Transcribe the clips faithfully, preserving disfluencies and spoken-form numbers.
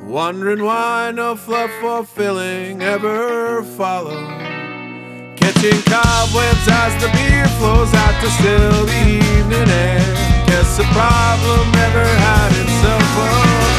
Wondering why no fluff or filling ever follow. Catching cobwebs as the beer flows out to still the evening air. Guess the problem never had itself a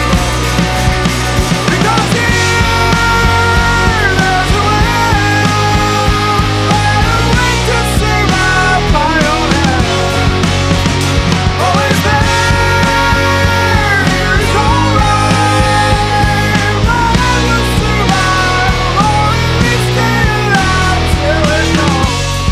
because here there's a well, better wait to see my pioneer. Always there is alright, but I will survive. Only stay alive till it's gone.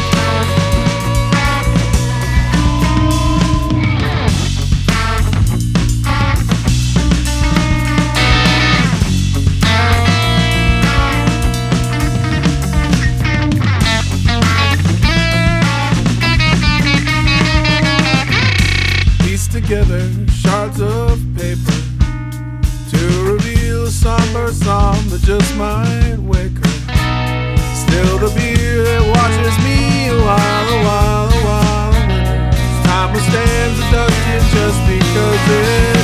Together shards of paper to reveal a somber song that just might wake her. Still the beer that watches me a while, a while, a while. Time withstands the dusting just because it